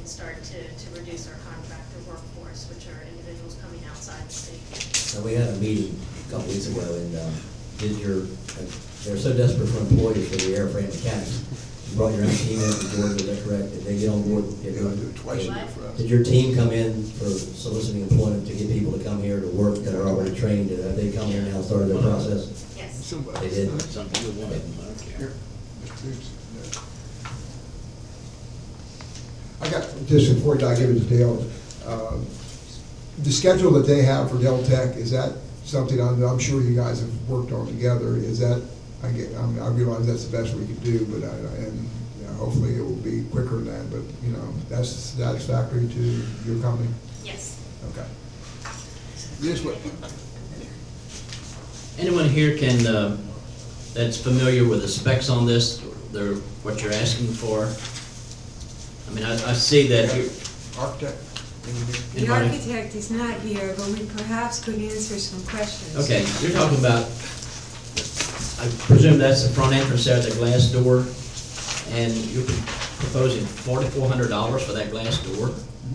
can start to reduce our contractor workforce, which are individuals coming outside the state. So we had a meeting a couple weeks ago, and they're so desperate for employees for the airframe mechanics. You brought your own team in from Georgia, is that correct? Did they get on board? Yeah, I do it twice a year for us. Did your team come in for soliciting employment to get people to come here to work that are already trained? Have they come here now and started their process? Yes. Somebody. They did? Something good one of them, I don't care. Here, Mr. Biggs. I got, just before I give it to Dale, the schedule that they have for Dell Tech, is that something I'm sure you guys have worked on together? Is that, I realize that's the best we could do, but hopefully it will be quicker than that, but, that's satisfactory to your company? Yes. Okay. This way. Anyone here that's familiar with the specs on this, what you're asking for? I mean, I see that here. Architect? The Anybody? architect is not here, but we perhaps could answer some questions. Okay, you're talking about, I presume that's the front entrance there, the glass door, and you're proposing $4,400 for that glass door?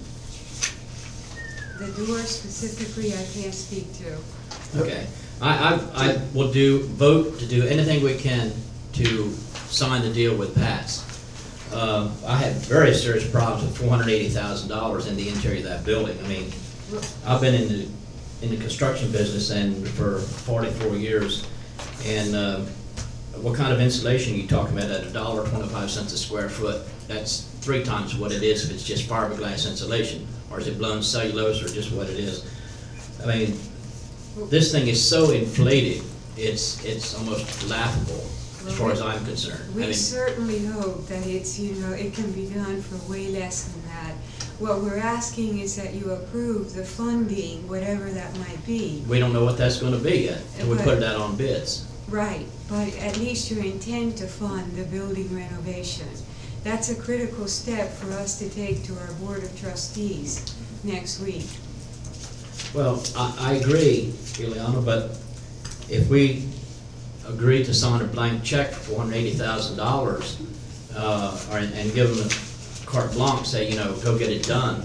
The door specifically, I can't speak to. Okay. I will vote to do anything we can to sign the deal with Pat's. I had very serious problems with $480,000 in the interior of that building. I mean, I've been in the construction business and for 44 years, and what kind of insulation are you talking about at $1.25 a square foot? That's 3 times what it is if it's just fiberglass insulation, or is it blown cellulose, or just what it is? I mean, this thing is so inflated, it's almost laughable as far as I'm concerned. We certainly hope that it can be done for way less than that. What we're asking is that you approve the funding, whatever that might be. We don't know what that's going to be yet, and we put that on bids. Right, but at least you intend to fund the building renovation. That's a critical step for us to take to our Board of Trustees next week. Well, I agree, Ileana, but if we agree to sign a blank check for $480,000 and give them a carte blanche, say, go get it done,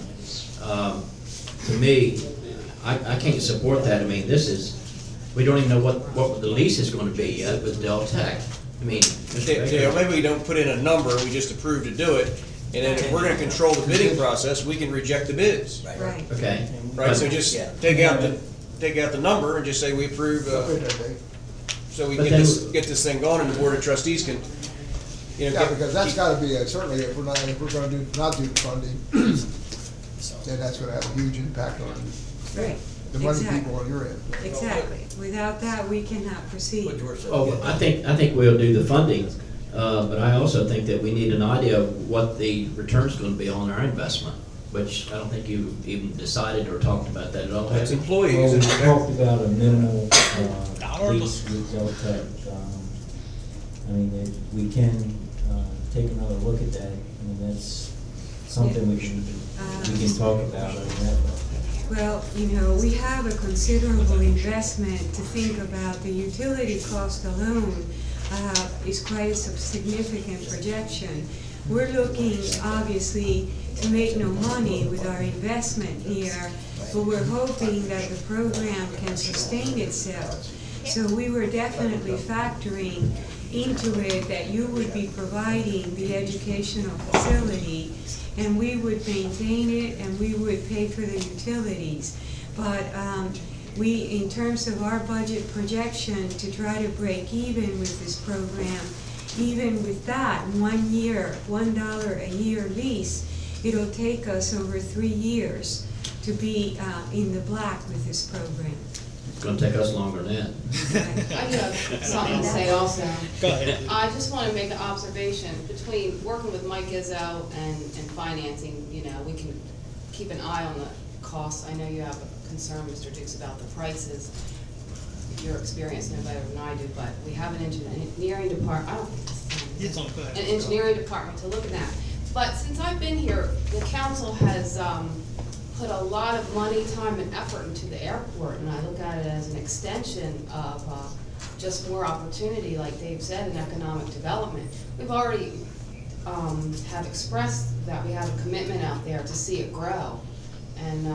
to me, I can't support that. I mean, we don't even know what the lease is going to be yet with Dell Tech. I mean, Dale, maybe we don't put in a number, we just approve to do it, and then if we're gonna control the bidding process, we can reject the bids. Right. Okay. Right, so just take out the number and just say we approve, so we can get this thing going and the Board of Trustees can, Yeah, because that's gotta be, certainly if we're gonna not do the funding, then that's gonna have a huge impact on Right. the money Exactly. people on your end. Exactly. Without that, we cannot proceed. Oh, I think we'll do the funding, but I also think that we need an idea of what the return's going to be on our investment, which I don't think you even decided or talked about that at all. That's have you? employees. Well, we and talked about a minimal lease with Deltec. I mean, we can take another look at that. I mean, that's something we can talk about. Well, we have a considerable investment to think about. The utility cost alone is quite a significant projection. We're looking, obviously, to make no money with our investment here, but we're hoping that the program can sustain itself. So we were definitely factoring into it that you would be providing the educational facility, and we would maintain it, and we would pay for the utilities. But in terms of our budget projection to try to break even with this program, even with that 1 year, $1 a year lease, it'll take us over 3 years to be in the black with this program. It's going to take us longer than that. I do have something to say also. Go ahead. I just want to make an observation between working with Mike Izzo and financing, we can keep an eye on the costs. I know you have a concern, Mr. Dix, about the prices. Your experience no better than I do, but we have an engineering department. I don't think this is Go ahead. an engineering department to look at that. But since I've been here, the council has put a lot of money, time, and effort into the airport, and I look at it as an extension of just more opportunity, like Dave said, in economic development. We've already have expressed that we have a commitment out there to see it grow. And,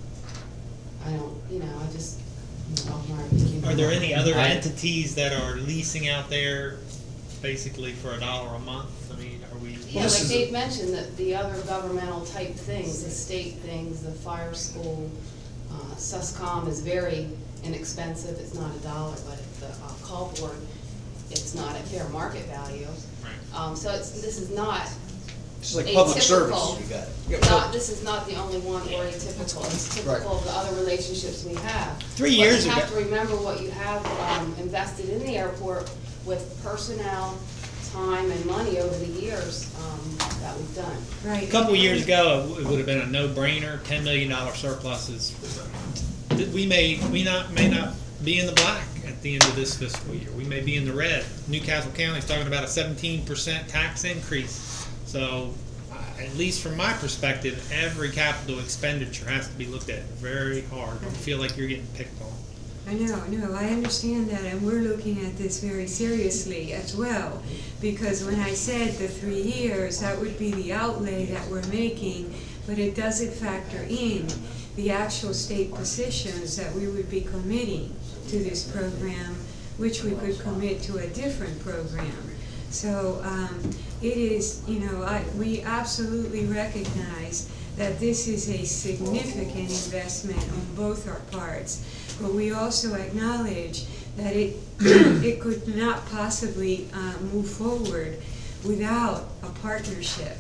I don't, I just, my opinion. Are there any other I- entities that are leasing out there basically for $1 a month? I mean, are we? Yeah, like Dave mentioned, that the other governmental type things, the state things, the fire school, Suscom is very inexpensive, it's not $1, but at the call board, it's not at fair market value. Right. So this is not It's like public service. atypical. You got it. You got This is not the only one or atypical, it's Right. typical of the other relationships we have. 3 years But you have ago- to remember what you have invested in the airport with personnel, time, and money over the years that we've done. Right. A couple years ago, it would have been a no-brainer, $10 million surpluses. We may not be in the black at the end of this fiscal year. We may be in the red. Newcastle County's talking about a 17% tax increase. So, at least from my perspective, every capital expenditure has to be looked at very hard. Don't feel like you're getting picked on. I understand that, and we're looking at this very seriously as well. Because when I said the 3 years, that would be the outlay that we're making, but it doesn't factor in the actual state positions that we would be committing to this program, which we could commit to a different program. So it is, we absolutely recognize that this is a significant investment on both our parts, but we also acknowledge that it could not possibly move forward without a partnership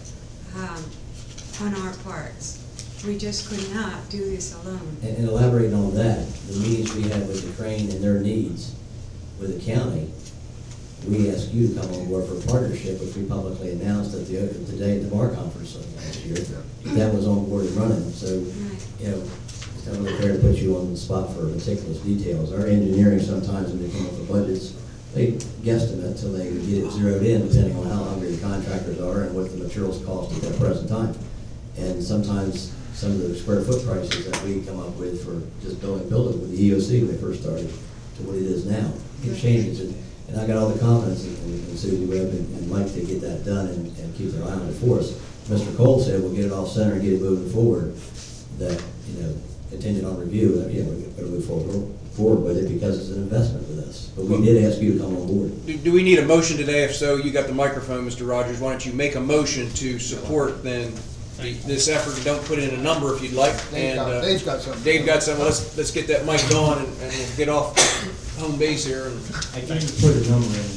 on our parts. We just could not do this alone. And elaborating on that, the meetings we had with the Crane and their needs with the county, we asked you to come on board for a partnership, which we publicly announced at the day at the bar conference last year. That was on board and running, so, it's not really fair to put you on the spot for meticulous details. Our engineering sometimes, when they come up with budgets, they guesstimate till they get it zeroed in, depending on how hungry the contractors are and what the materials cost at that present time. And sometimes some of the square foot prices that we come up with for just building with the EOC when they first started to what it is now, it changes. And I got all the confidence in Susie Webb and Mike to get that done and keep their eye on it for us. Mr. Cole said we'll get it off center and get it moving forward, that, contingent on review, we're going to move forward with it because it's an investment with us. But we did ask you to come on board. Do we need a motion today? If so, you got the microphone, Mr. Rogers. Why don't you make a motion to support then this effort? Don't put in a number if you'd like. Dave's got something. Dave got something. Let's get that mic on and we'll get off home base here. I can put a number in.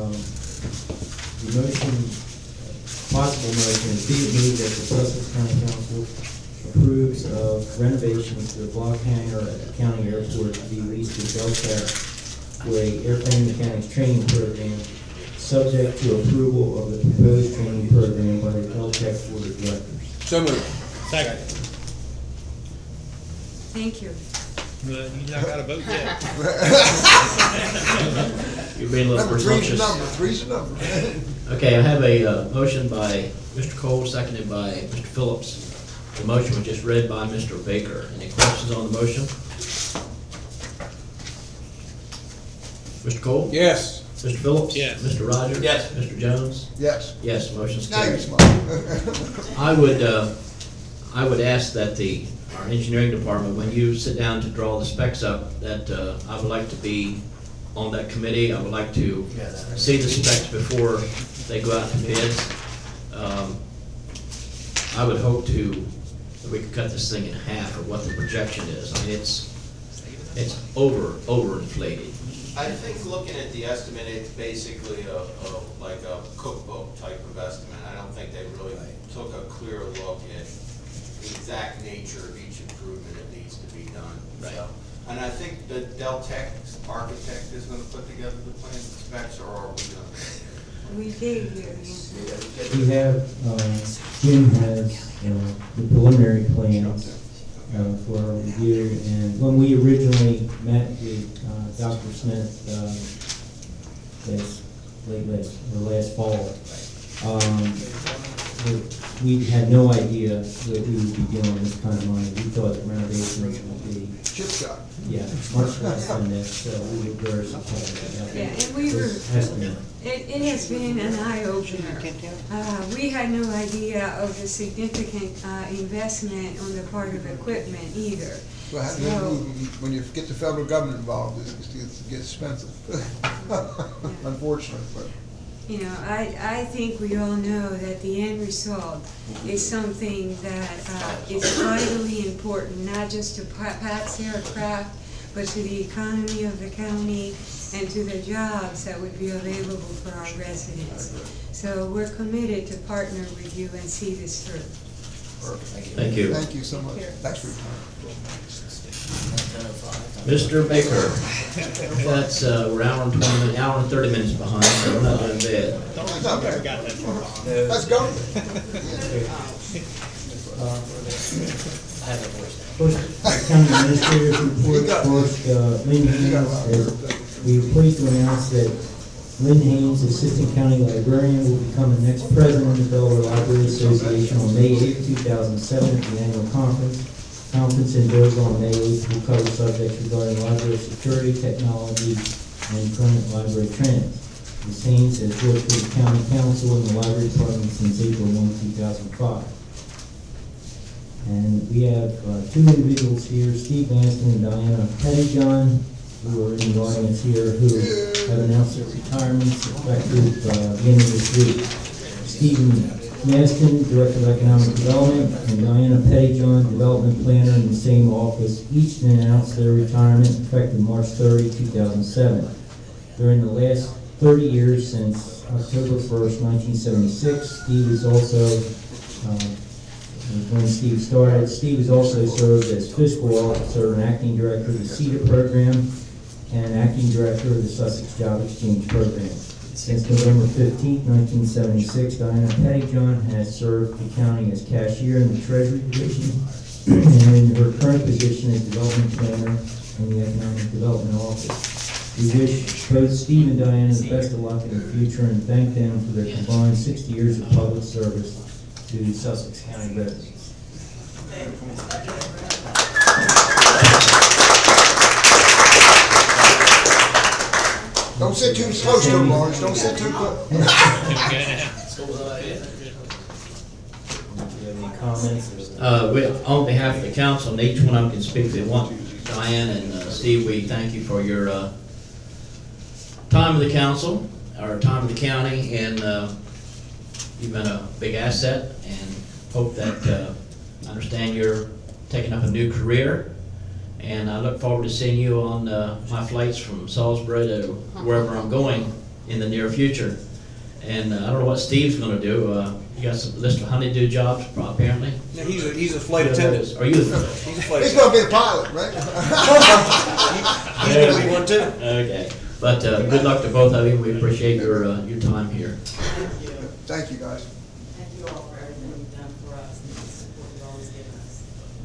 The motion, possible motion, is be it moved that the Sussex County Council approves of renovations to the block hangar at the county airport to be leased to Deltec for a airplane mechanics training program, subject to approval of the proposed training program by the Deltec Board of Directors. So moved. Second. Thank you. You not got a vote yet. You're being a little Number three's the presumptuous. number, three's the number. Okay, I have a motion by Mr. Cole, seconded by Mr. Phillips. The motion was just read by Mr. Baker. Any questions on the motion? Mr. Cole? Yes. Mr. Phillips? Yes. Mr. Rogers? Yes. Mr. Jones? Yes. Yes, motion's Now you're carried. smiling. I would ask that our engineering department, when you sit down to draw the specs up, that I would like to be on that committee. I would like to see the specs before they go out to bids. I would hope that we could cut this thing in half of what the projection is. I mean, it's overinflated. I think looking at the estimate, it's basically like a cookbook type of estimate. I don't think they really took a clear look at the exact nature of each improvement that needs to be done. Right. So, and I think the Deltec architect is gonna put together the plan specs, or are we gonna? We did hear you. We have, Jim has the preliminary plans for our review, and when we originally met with Dr. Smith last fall, we had no idea that we would be dealing with this kind of money. We thought the renovations would be, Chip shot. yeah, much less than this, so we were very supportive of Yeah, that. and we were, This estimate. it has been an eye-opener. We had no idea of the significant investment on the part of equipment either. Well, when you get the federal government involved, it gets expensive. Unfortunately, but. You know, I think we all know that the end result is something that is vitally important, not just to Pat Sarah Craft, but to the economy of the county and to the jobs that would be available for our residents. So we're committed to partner with you and see this through. Thank you. Thank you so much. Here. Thanks for your time. Mr. Baker, that's, we're hour and 20 minutes, hour and 30 minutes behind, so we're not doing bad. Let's go. First, County Administrator's report. First, Lynn Haynes, we are pleased to announce that Lynn Haynes, Assistant County Librarian, will become the next president of the Delaware Library Association on May 8, 2007 at the annual conference. Conference in Dover on May 8th will cover subjects regarding library security, technology, and current library trends. Ms. Haynes has worked with the County Council and the Library Department since April 1, 2005. And we have two individuals here, Steve Maston and Diana Pettyjohn, who are in the audience here, who have announced their retirements effective beginning this week. Stephen Maston, Director of Economic Development, and Diana Pettyjohn, Development Planner in the same office, each announced their retirement effective March 30, 2007. During the last 30 years since October 1st, 1976, Steve is also, when Steve started, Steve has also served as Fiscal Officer and Acting Director of the CEDA Program and Acting Director of the Sussex Job Exchange Program. Since November 15, 1976, Diana Pettyjohn has served the county as cashier in the Treasury Division and in her current position as Development Planner in the Economic Development Office. We wish both Steve and Diana the best of luck in the future and thank them for their combined 60 years of public service to Sussex County residents. Don't sit too close to them, Lawrence. Don't sit too close. Do you have any comments? On behalf of the council, and each one of them can speak if they want. Diane and Steve, we thank you for your time with the council, or time with the county, and you've been a big asset, and hope that, I understand you're taking up a new career, and I look forward to seeing you on my flights from Salisbury to wherever I'm going in the near future. And I don't know what Steve's gonna do. You got some list of honeydew jobs, apparently? Yeah, he's a flight attendant. Are you? He's a flight He's attendant. gonna be a pilot, right? He's gonna be one too. Okay, but good luck to both of you. We appreciate your time here. Thank you, guys. Thank you all for everything you've done for us and the support you've always given us.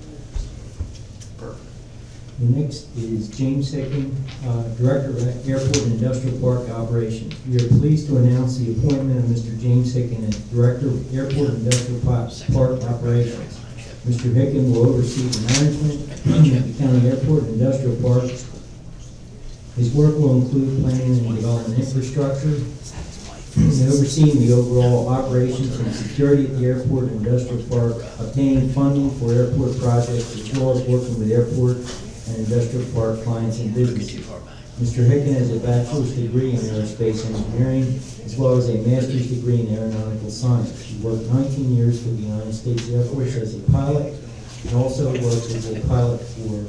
Perfect. The next is James Hicken, Director of Airport and Industrial Park Operations. We are pleased to announce the appointment of Mr. James Hicken as Director of Airport and Industrial Park Operations. Mr. Hicken will oversee the management of the county airport and industrial park. His work will include planning and development infrastructure, and overseeing the overall operations and security at the airport and industrial park, obtaining funding for airport projects, as well as working with airport and industrial park clients and businesses. Mr. Hicken has a bachelor's degree in aerospace engineering, as well as a master's degree in aeronautical science. He worked 19 years for the United States Air Force as a pilot, and also worked as a pilot for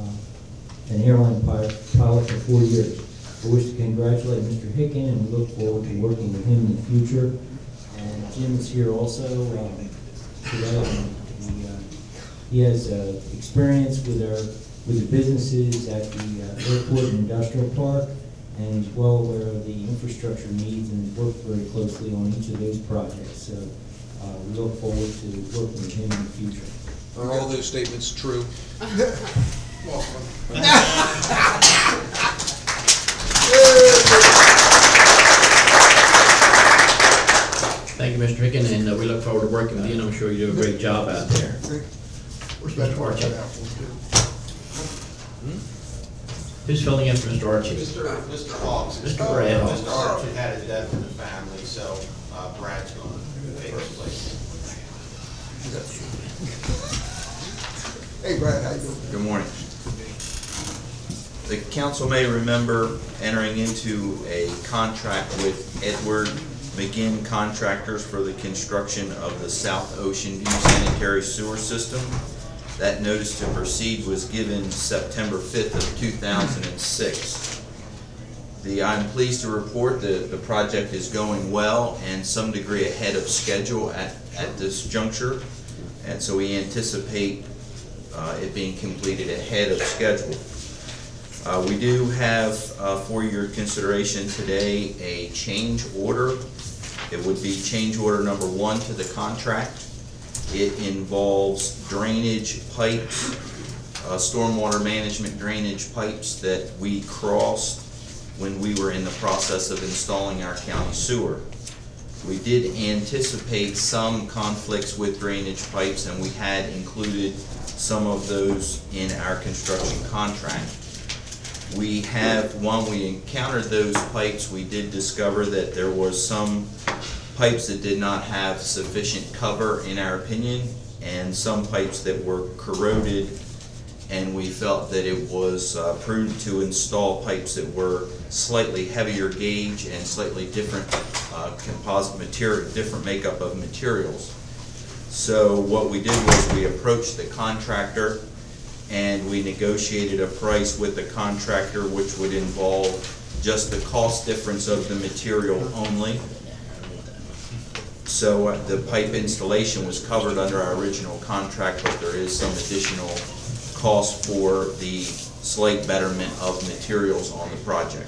an airline pilot for 4 years. I wish to congratulate Mr. Hicken, and we look forward to working with him in the future. And Jim is here also today. And he has experience with the businesses at the airport and industrial park, and he's well aware of the infrastructure needs and has worked very closely on each of those projects. So we look forward to working with him in the future. Are all those statements true? Thank you, Mr. Hicken, and we look forward to working work, and Dean, I'm sure you do a great job out there. Where's that part cut out for us, too? Who's filling in for Mr. Archie? Mr. Hawks. Mr. Brad Hawks. Mr. Archie had a death in the family, so Brad's going to take his place. Hey, Brad, how you doing? Good morning. The council may remember entering into a contract with Edward McGinn Contractors for the construction of the South Ocean View Sanitary Sewer System. That notice to proceed was given September 5th of 2006. I'm pleased to report that the project is going well and some degree ahead of schedule at this juncture. And so we anticipate it being completed ahead of schedule. We do have for your consideration today a change order. It would be change order number 1 to the contract. It involves drainage pipes, stormwater management drainage pipes that we crossed when we were in the process of installing our county sewer. We did anticipate some conflicts with drainage pipes, and we had included some of those in our construction contract. When we encountered those pipes, we did discover that there was some pipes that did not have sufficient cover, in our opinion, and some pipes that were corroded, and we felt that it was prudent to install pipes that were slightly heavier gauge and slightly different composite material, different makeup of materials. So what we did was we approached the contractor and we negotiated a price with the contractor which would involve just the cost difference of the material only. So the pipe installation was covered under our original contract, but there is some additional cost for the slight betterment of materials on the project.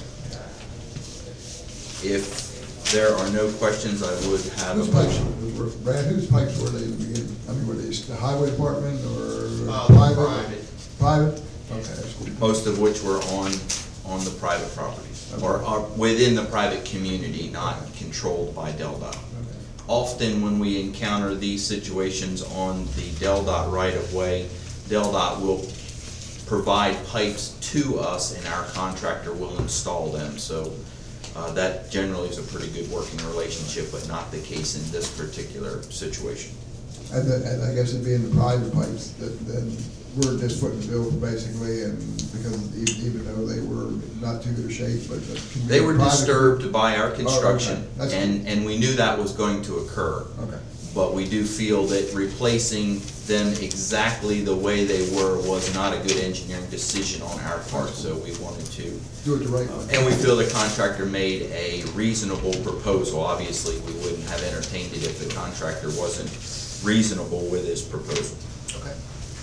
If there are no questions, I would have Whose a pipes, motion. Brad, whose pipes were they in the beginning? I mean, were they the highway department or Private. Private? Okay, that's cool. Most of which were on the private properties, or are within the private community, not controlled by DelDOT. Often when we encounter these situations on the DelDOT right-of-way, DelDOT will provide pipes to us and our contractor will install them. So that generally is a pretty good working relationship, but not the case in this particular situation. And I guess it being the private pipes, that then we're just footing the bill basically, and because even though they were not too good a shape, but. They were disturbed by our construction, Oh, okay. and we knew that was going to occur. Okay. But we do feel that replacing them exactly the way they were was not a good engineering decision on our part, so we wanted to Do it the right way. and we feel the contractor made a reasonable proposal. Obviously, we wouldn't have entertained it if the contractor wasn't reasonable with his proposal. Okay.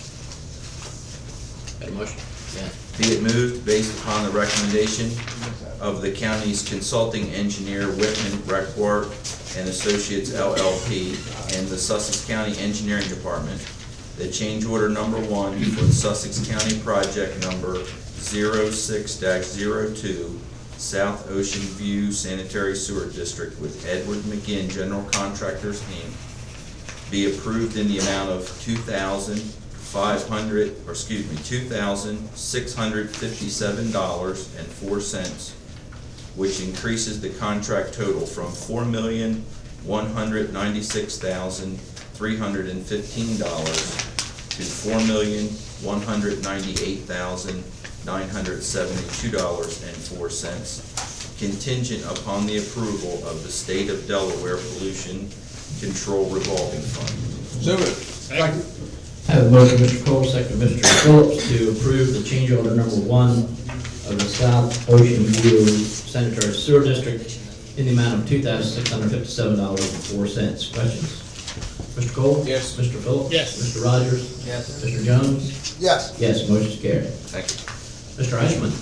Got a motion? Yeah. Be it moved, based upon the recommendation of the county's consulting engineer, Whitman, Requart, and Associates LLP, and the Sussex County Engineering Department, that change order number 1 for the Sussex County project number 06-02, South Ocean View Sanitary Sewer District with Edward McGinn General Contractors, Inc., be approved in the amount of $2,657.04, which increases the contract total from $4,196,315 to $4,198,972.04, contingent upon the approval of the State of Delaware Pollution Control Revolving Fund. So moved. Second. I have a motion, Mr. Cole, second, Mr. Phillips, to approve the change order number 1 of the South Ocean View Sanitary Sewer District in the amount of $2,657.04. Questions? Mr. Cole? Yes. Mr. Phillips? Yes. Mr. Rogers? Yes. Mr. Jones? Yes. Yes, motion is carried. Thank you. Mr. Eichmann?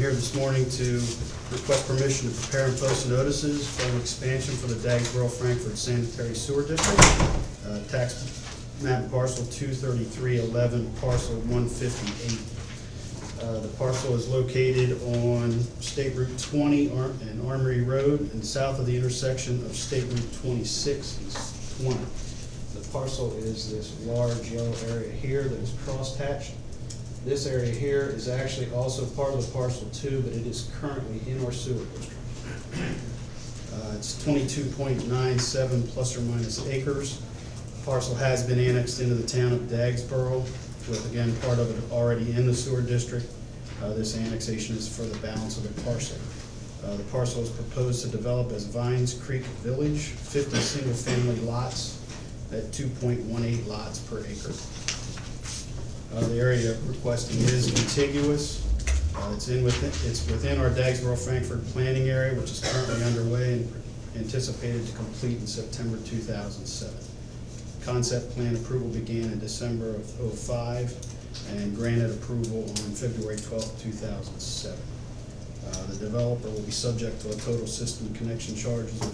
here this morning to request permission to prepare and post notices for an expansion for the Dagsboro Frankfurt Sanitary Sewer District. Tax map parcel 23311, parcel 158. The parcel is located on State Route 20 and Armory Road and south of the intersection of State Route 26 and 20. The parcel is this large yellow area here that is cross-hatched. This area here is actually also part of the parcel too, but it is currently in our sewer district. It's 22.97 plus or minus acres. The parcel has been annexed into the town of Dagsboro, with again part of it already in the sewer district. This annexation is for the balance of the parcel. The parcel is proposed to develop as Vines Creek Village, 50 single-family lots at 2.18 lots per acre. The area requesting is contiguous. It's within our Dagsboro Frankfurt planning area, which is currently underway and anticipated to complete in September 2007. Concept plan approval began in December of '05 and granted approval on February 12, 2007. The developer will be subject to a total system connection charges of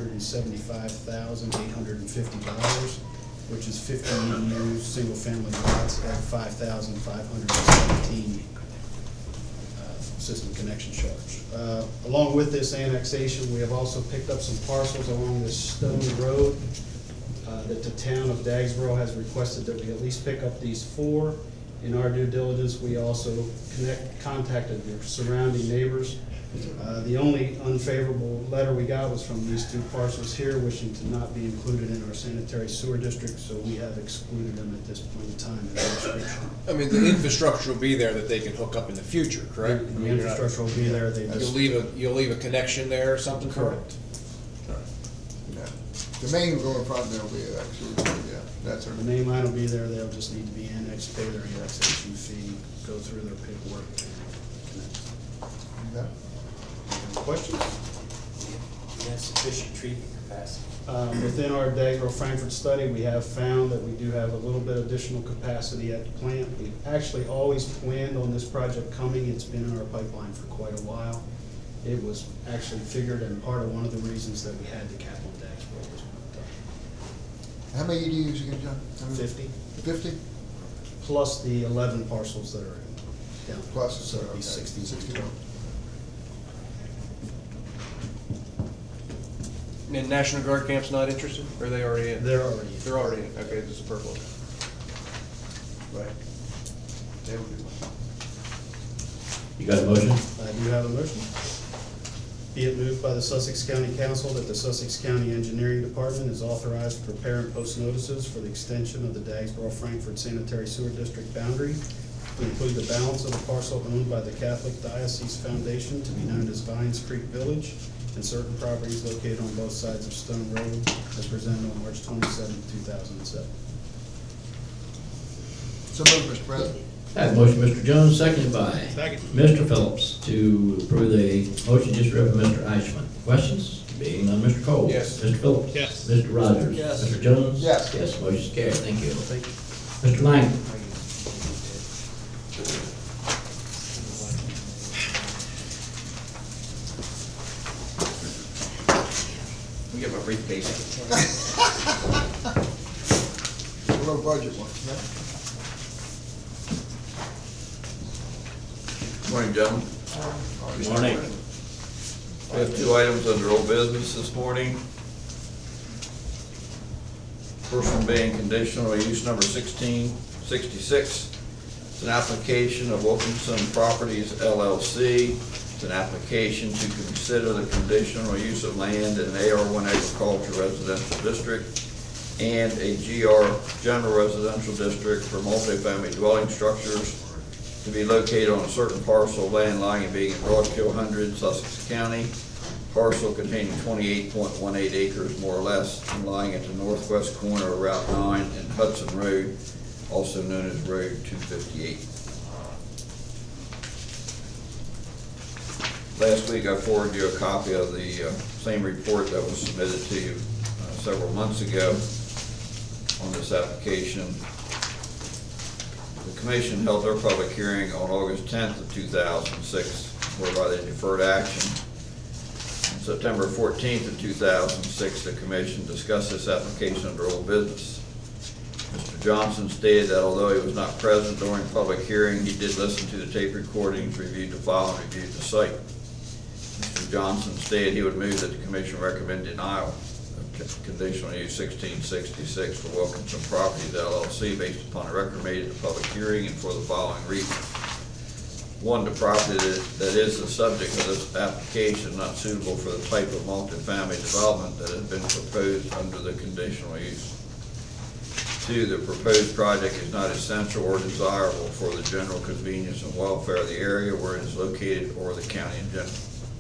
$275,850, which is 15 new single-family lots at 5,517 system connection charge. Along with this annexation, we have also picked up some parcels along this Stone Road that the town of Dagsboro has requested that we at least pick up these 4. In our due diligence, we also contacted the surrounding neighbors. The only unfavorable letter we got was from these 2 parcels here, wishing to not be included in our sanitary sewer district, so we have excluded them at this point in time in the restriction. I mean, the infrastructure will be there that they can hook up in the future, correct? I The mean, you're not- infrastructure will be there, they just. You'll leave a connection there or something? Correct. Yeah. The main going front there will be actually, yeah, that's our. The main line will be there, they'll just need to be annexed, pay their annexation fee, go through their paperwork. Yeah. Any questions? We have sufficient treatment capacity. Within our Dagsboro Frankfurt study, we have found that we do have a little bit additional capacity at the plant. We actually always planned on this project coming. It's been in our pipeline for quite a while. It was actually figured and part of one of the reasons that we had the cap on Dagsboro was How many EDUs again, John? How many? 50, 50? plus the 11 parcels that are in down. Plus, So it'd be okay, 60. 61. And National Guard camp's not interested, or are they already in? They're already in. They're already in, okay, this is a purple. Right. They will do one. You got a motion? I do have a motion. Be it moved by the Sussex County Council that the Sussex County Engineering Department is authorized to prepare and post notices for the extension of the Dagsboro Frankfurt Sanitary Sewer District boundary to include the balance of the parcel owned by the Catholic Diocese Foundation to be known as Vines Creek Village and certain properties located on both sides of Stone Road as presented on March 27, 2007. So moved, Mr. President. I have a motion, Mr. Jones, seconded by Second. Mr. Phillips to approve the motion just read by Mr. Eichmann. Questions? Being none, Mr. Cole? Yes. Mr. Phillips? Yes. Mr. Rogers? Yes. Mr. Jones? Yes. Yes, motion's carried. Thank you. Thank you. Mr. Lang? Let me get my briefcase. A low budget one, yeah? Morning, gentlemen. Good morning. We have 2 items under old business this morning. First one being conditional use number 1666. It's an application of Wilkinson Properties LLC. It's an application to consider the conditional use of land in an AR1 agriculture residential district and a GR general residential district for multifamily dwelling structures to be located on a certain parcel of land lying and being in Broadkill 100, Sussex County. Parcel containing 28.18 acres, more or less, and lying at the northwest corner of Route 9 and Hudson Road, also known as Road 258. Last week I forwarded you a copy of the same report that was submitted to you several months ago on this application. The Commission held their public hearing on August 10th of 2006 whereby they deferred action. On September 14th of 2006, the commission discussed this application under old business. Mr. Johnson stated that although he was not present during public hearing, he did listen to the tape recordings, reviewed the file, and reviewed the site. Mr. Johnson stated he would move that the commission recommend denial of conditional use 1666 for Wilkinson Properties LLC based upon a record made at the public hearing and for the following reasons. One, the property that is the subject of this application is not suitable for the type of multifamily development that has been proposed under the conditional use. Two, the proposed project is not essential or desirable for the general convenience and welfare of the area where it is located or the county in general.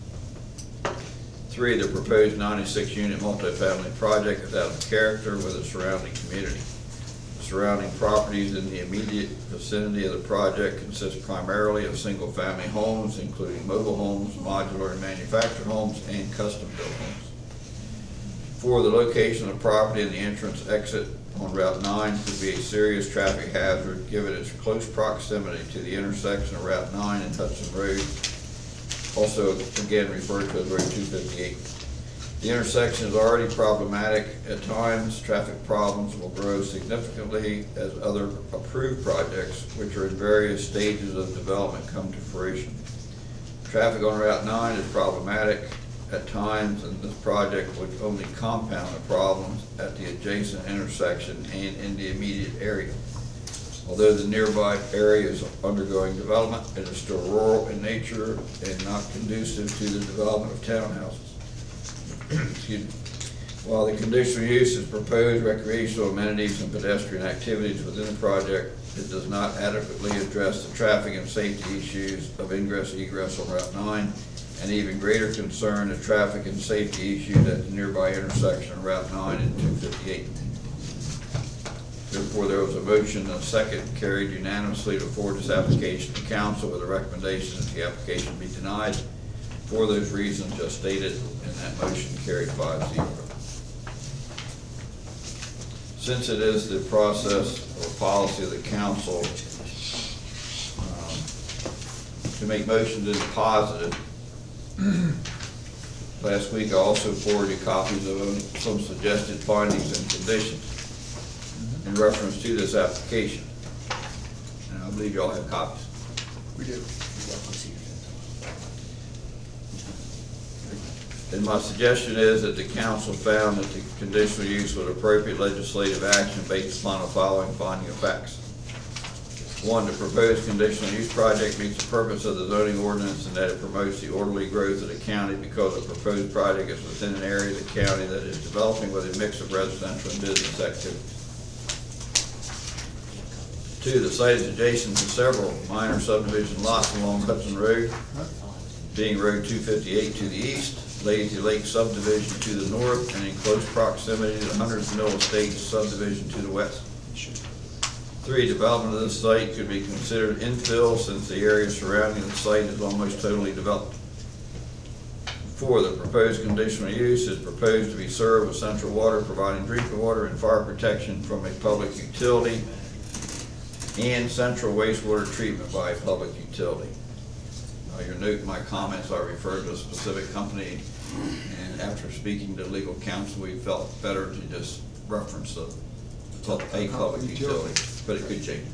Three, the proposed 96-unit multifamily project is out of character with the surrounding community. The surrounding properties in the immediate vicinity of the project consist primarily of single-family homes, including mobile homes, modular and manufactured homes, and custom-built homes. Four, the location of the property and the entrance exit on Route 9 could be a serious traffic hazard given its close proximity to the intersection of Route 9 and Hudson Road, also again referred to as Road 258. The intersection is already problematic at times. Traffic problems will grow significantly as other approved projects, which are in various stages of development, come to fruition. Traffic on Route 9 is problematic at times, and this project would only compound the problems at the adjacent intersection and in the immediate area. Although the nearby area is undergoing development, it is still rural in nature and not conducive to the development of townhouses. Excuse me. While the conditional use is proposed recreational amenities and pedestrian activities within the project, it does not adequately address the traffic and safety issues of ingress egress on Route 9, and even greater concern the traffic and safety issues at the nearby intersection of Route 9 and 258. Therefore, there was a motion and a second carried unanimously to forward this application to council with a recommendation that the application be denied for those reasons just stated, and that motion carried 5-0. Since it is the process or policy of the council to make motions in the positive, last week I also forwarded copies of some suggested findings and conditions in reference to this application. And I believe you all have copies. We do. And my suggestion is that the council found that the conditional use was appropriate legislative action based upon the following finding of facts. One, the proposed conditional use project meets the purpose of the zoning ordinance in that it promotes the orderly growth of the county because the proposed project is within an area of the county that is developing with a mix of residential and business activities. Two, the site is adjacent to several minor subdivision lots along Hudson Road, being Road 258 to the east, Lazy Lake subdivision to the north, and in close proximity to the Hunters Mill Estates subdivision to the west. Three, development of this site could be considered infill since the area surrounding the site is almost totally developed. Four, the proposed conditional use is proposed to be served with central water providing drinking water and fire protection from a public utility and central wastewater treatment by a public utility. You'll note in my comments I referred to a specific company, and after speaking to legal counsel, we felt better to just reference a public utility, but it could change.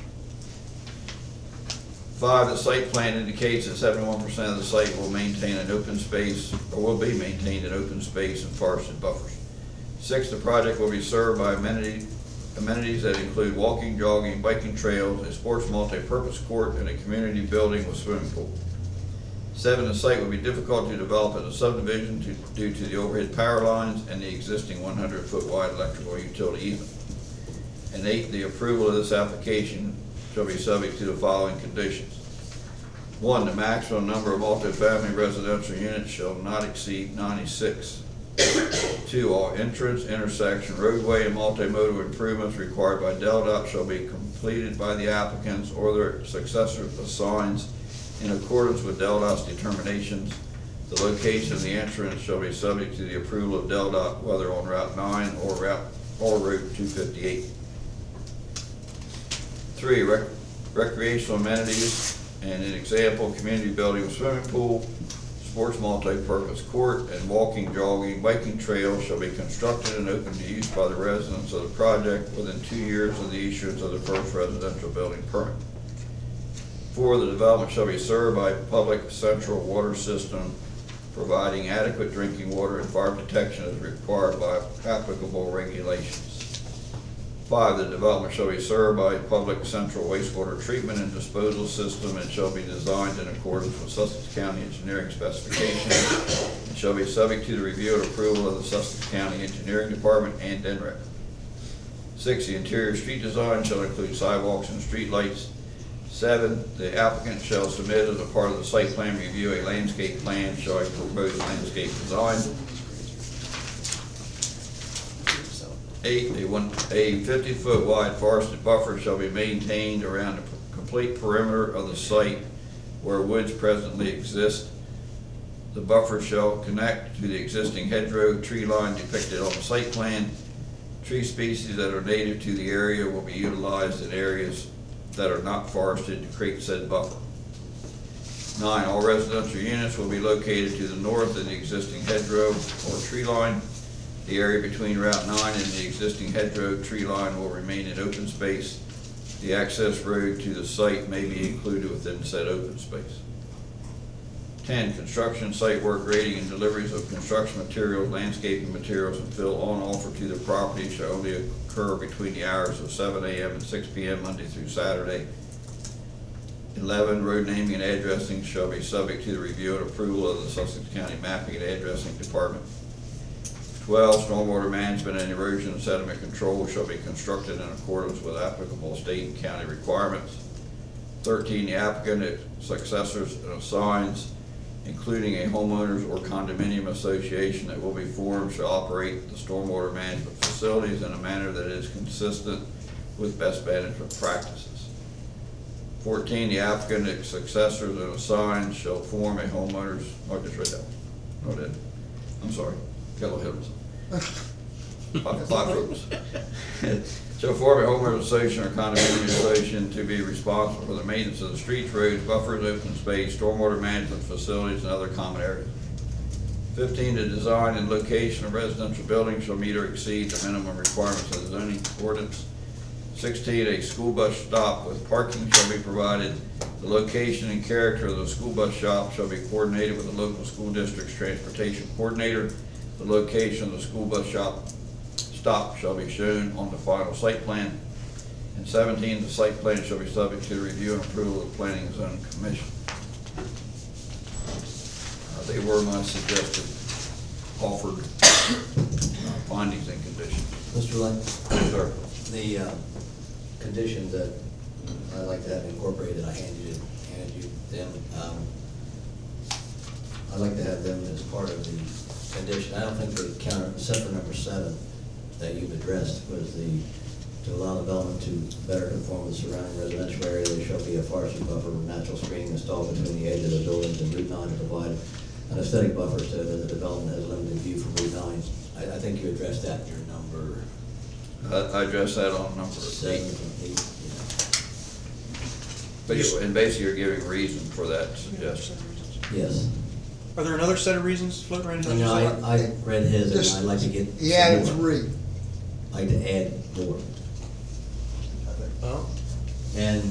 Five, the site plan indicates that 71% of the site will maintain an open space, or will be maintained in open space and forested buffers. Six, the project will be served by amenities that include walking, jogging, biking trails, a sports multi-purpose court, and a community building with swimming pool. Seven, the site will be difficult to develop as a subdivision due to the overhead power lines and the existing 100-foot wide electrical utility easement. And eight, the approval of this application shall be subject to the following conditions. One, the maximum number of multifamily residential units shall not exceed 96. Two, all entrance, intersection, roadway, and multimodal improvements required by DelDOT shall be completed by the applicants or their successors assigns in accordance with DelDOT's determinations. The location of the entrance shall be subject to the approval of DelDOT, whether on Route 9 or Route 258. Three, recreational amenities And an example, community building with swimming pool, sports multi-purpose court, and walking, jogging, biking trails shall be constructed and open to use by the residents of the project within 2 years of the issuance of the first residential building permit. 4, the development shall be served by a public central water system providing adequate drinking water and fire protection as required by applicable regulations. 5, the development shall be served by a public central wastewater treatment and disposal system and shall be designed in accordance with Sussex County engineering specifications and shall be subject to the review and approval of the Sussex County Engineering Department and DNREC. 6, the interior street design shall include sidewalks and street lights. 7, the applicant shall submit as a part of the site plan review a landscape plan showing proposed landscape design. 8, a 50-foot wide forested buffer shall be maintained around the complete perimeter of the site where woods presently exist. The buffer shall connect to the existing hedgerow tree line depicted on the site plan. Tree species that are native to the area will be utilized in areas that are not forested to create said buffer. 9, all residential units will be located to the north of the existing hedgerow or tree line. The area between Route 9 and the existing hedgerow tree line will remain in open space. The access road to the site may be included within said open space. 10, construction, site work, grading, and deliveries of construction materials, landscaping materials, and fill on offer to the property shall only occur between the hours of 7 a.m. and 6 p.m. Monday through Saturday. 11, road naming and addressing shall be subject to the review and approval of the Sussex County Mapping and Addressing Department. 12, stormwater management and erosion and sediment control shall be constructed in accordance with applicable state and county requirements. 13, the applicant, its successors, and assigns, including a homeowners or condominium association that will be formed, shall operate the stormwater management facilities in a manner that is consistent with best management practices. 14, the applicant, its successors, and assigns shall form a homeowners, I just read that one. No, I didn't. I'm sorry. Yellow Hills. Five groups. Shall form a homeowners association or condominium association to be responsible for the maintenance of the streets, roads, buffers, open space, stormwater management facilities, and other common areas. 15, the design and location of residential buildings shall meet or exceed the minimum requirements of the zoning ordinance. 16, a school bus stop with parking shall be provided. The location and character of the school bus stop shall be coordinated with the local school district's transportation coordinator. The location of the school bus stop shall be shown on the final site plan. And 17, the site plan shall be subject to the review and approval of the Planning and Zoning Commission. They were my suggested offered findings and conditions. Mr. Lane? Sir. The conditions that I'd like to have incorporated, I handed you them. I'd like to have them as part of the condition. I don't think the counter, except for number 7 that you've addressed, was to allow development to better conform with the surrounding residential area. There shall be a forested buffer of natural screening installed between the edge of the buildings and Route 9 to provide an aesthetic buffer so that the development has limited view from Route 9. I think you addressed that in your number. I addressed that on number 7 8. and 8. And basically you're giving reason for that suggestion. Yes. Are there another set of reasons floating around? No, I read his and I'd like to get He added some more. 3. I'd like to add more. Oh, And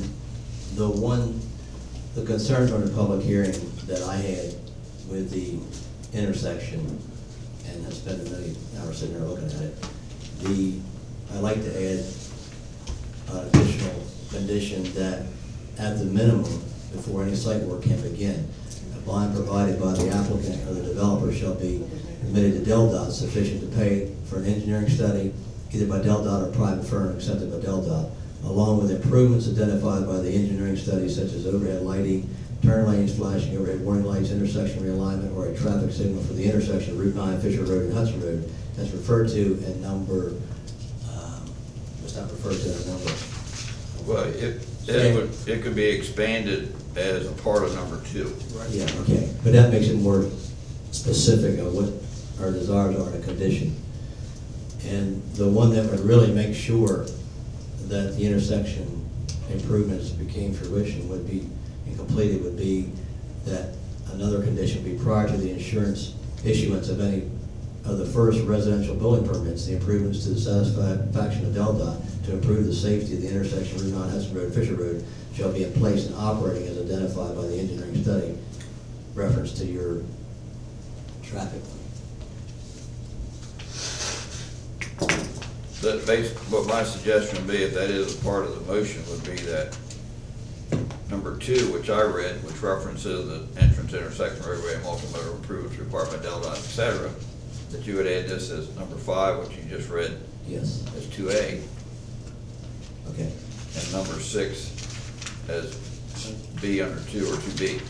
the concerns on the public hearing that I had with the intersection, and I spent a million hours sitting there looking at it, I'd like to add an additional condition that at the minimum, before any site work can begin, a bond provided by the applicant or the developer shall be committed to DelDOT sufficient to pay for an engineering study, either by DelDOT or private firm accepted by DelDOT, along with improvements identified by the engineering study such as overhead lighting, turn lanes, flashing overhead warning lights, intersection realignment, or a traffic signal for the intersection of Route 9, Fisher Road, and Hudson Road, as referred to in number, was not referred to in number. Well, it could be expanded as a part of number 2. Right. Yeah, okay, but that makes it more specific of what our desires are in a condition. And the one that would really make sure that the intersection improvements became fruition would be completed would be that another condition would be prior to the insurance issuance of any of the first residential building permits, the improvements to the satisfaction of DelDOT to improve the safety of the intersection of Route 9 Hudson Road, Fisher Road shall be in place and operating as identified by the engineering study, reference to your traffic light. What my suggestion would be, if that is a part of the motion, would be that number 2, which I read, which references the entrance, intersection, roadway, and multimodal improvements required by DelDOT, et cetera, that you would add this as number 5, which you just read. Yes. As 2A. Okay. And number 6 as B under 2 or 2B.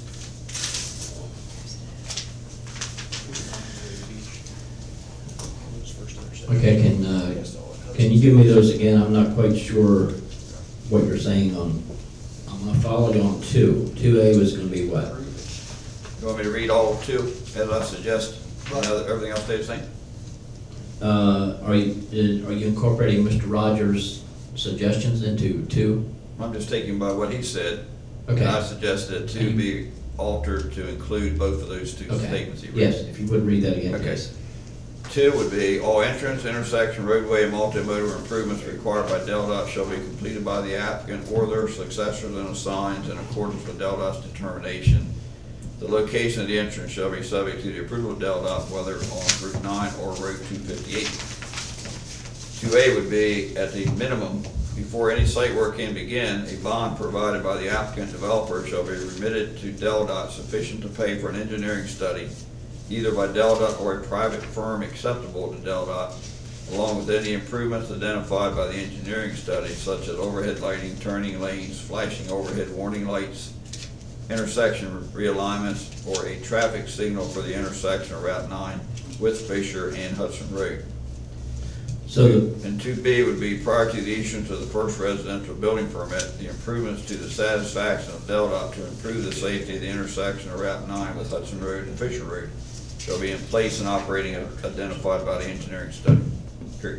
Okay, can you give me those again? I'm not quite sure what you're saying on, I'm gonna follow you on 2. 2A was gonna be what? You want me to read all 2 as I suggest, and everything else stay the same? Are you incorporating Mr. Rogers' suggestions into 2? I'm just taking by what he said. Okay. And I suggest that 2 be altered to include both of those 2 Okay. statements he read. Yes, if you would read that again, Okay. please. 2 would be, all entrance, intersection, roadway, and multimodal improvements required by DelDOT shall be completed by the applicant or their successors and assigns in accordance with DelDOT's determination. The location of the entrance shall be subject to the approval of DelDOT, whether on Route 9 or Route 258. 2A would be, at the minimum, before any site work can begin, a bond provided by the applicant developer shall be remitted to DelDOT sufficient to pay for an engineering study, either by DelDOT or a private firm acceptable to DelDOT, along with any improvements identified by the engineering study, such as overhead lighting, turning lanes, flashing overhead warning lights, intersection realignments, or a traffic signal for the intersection of Route 9 with Fisher and Hudson Road. So And 2B would be, prior to the issuance of the first residential building permit, the improvements to the satisfaction of DelDOT to improve the safety of the intersection of Route 9 with Hudson Road and Fisher Road shall be in place and operating as identified by the engineering study. Period.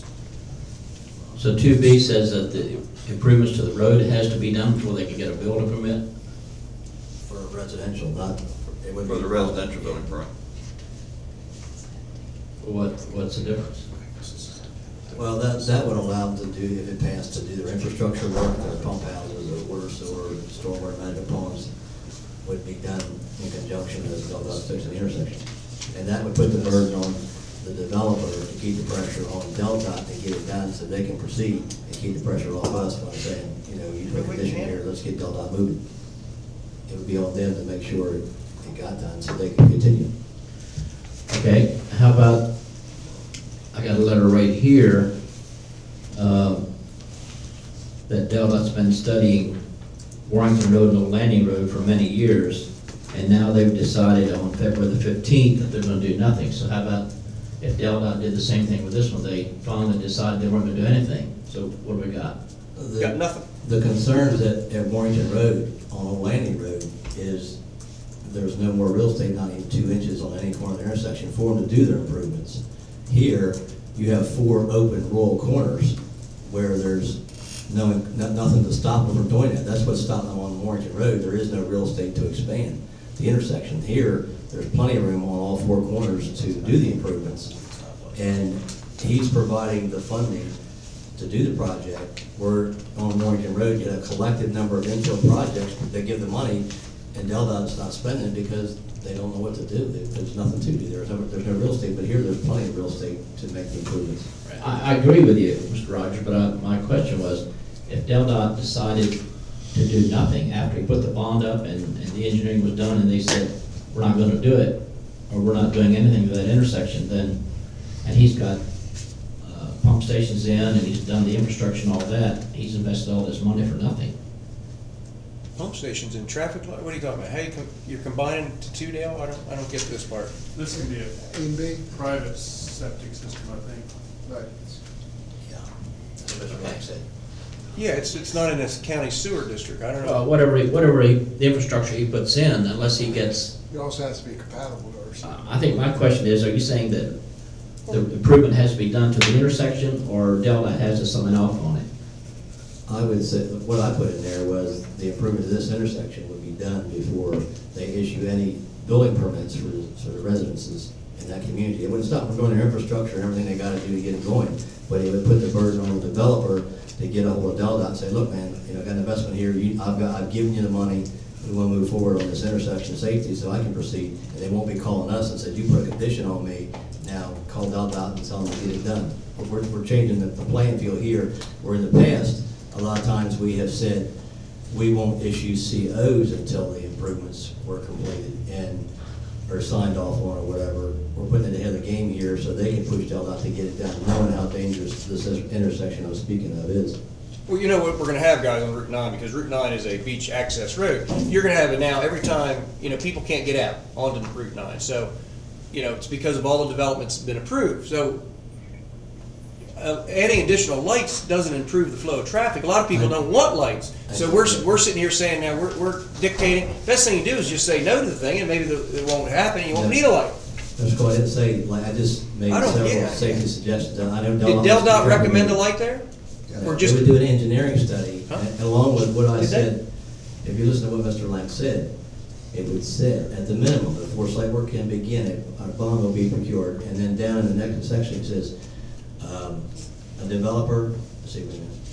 So 2B says that the improvements to the road has to be done before they can get a building permit? For residential, not, it would be. For the residential building permit. What's the difference? Well, that would allow them to do, if it passed, to do their infrastructure work, their pump houses, or water sewer, stormwater management ponds would be done in conjunction with DelDOT fixing the intersection. And that would put the burden on the developer to keep the pressure on DelDOT to get it done so they can proceed and keep the pressure off us by saying, you know, you put a condition here, let's get DelDOT moving. It would be on them to make sure it got done so they can continue. Okay, how about, I got a letter right here, that DelDOT's been studying Warrington Road and Old Landing Road for many years, and now they've decided on February the 15th that they're gonna do nothing. So how about if DelDOT did the same thing with this one? They finally decided they weren't gonna do anything. So what do we got? Got nothing. The concerns at Warrington Road, on Old Landing Road, is there's no more real estate, not even 2 inches on any corner of the intersection for them to do their improvements. Here, you have 4 open rural corners where there's nothing to stop them from doing that. That's what's stopping them on Warrington Road. There is no real estate to expand the intersection. Here, there's plenty of room on all 4 corners to do the improvements. And he's providing the funding to do the project. We're on Warrington Road, get a collective number of infill projects, they give the money, and DelDOT's not spending it because they don't know what to do. There's nothing to do. There's no real estate, but here there's plenty of real estate to make the improvements. I agree with you, Mr. Rogers, but my question was, if DelDOT decided to do nothing after he put the bond up and the engineering was done and they said, we're not gonna do it, or we're not doing anything with that intersection, then, and he's got pump stations in and he's done the infrastructure and all that, he's invested all this money for nothing. Pump stations and traffic light, what are you talking about? Hey, you're combining to 2, Dale? I don't get this part. This can be a private septic system, I think. Right. Yeah, that's what Mr. Mack said. Yeah, it's not in this county sewer district, I don't know. Whatever the infrastructure he puts in, unless he gets, It also has to be compatible to our. I think my question is, are you saying that the improvement has to be done to the intersection, or DelDOT has to sign off on it? I would say, what I put in there was the improvement of this intersection would be done before they issue any building permits for the residences in that community. It wouldn't stop them from doing their infrastructure and everything they gotta do to get it going, but it would put the burden on the developer to get a hold of DelDOT and say, look, man, I've got an investment here, I've given you the money, we wanna move forward on this intersection safety so I can proceed, and they won't be calling us and say, you put a condition on me, now call DelDOT and tell them to get it done. But we're changing the playing field here, where in the past, a lot of times we have said, we won't issue COs until the improvements were completed and are signed off on or whatever. We're putting it ahead of the game here so they can push DelDOT to get it done, knowing how dangerous this intersection I'm speaking of is. Well, you know what we're gonna have, guys, on Route 9, because Route 9 is a beach access road. You're gonna have it now every time, people can't get out onto Route 9. So, it's because of all the developments that have been approved. So, adding additional lights doesn't improve the flow of traffic. A lot of people don't want lights. So we're sitting here saying now we're dictating. Best thing you do is just say no to the thing, and maybe it won't happen. And you won't need a light. Let's go ahead and say, like, I just made several safety suggestions. I don't know. Did DelDOT recommend a light there? Or just They would do an engineering study, along with what I said. If you listen to what Mr. Lang said, it would say, at the minimum, before site work can begin, a bond will be procured, and then down in the next section it says, a developer, let's see,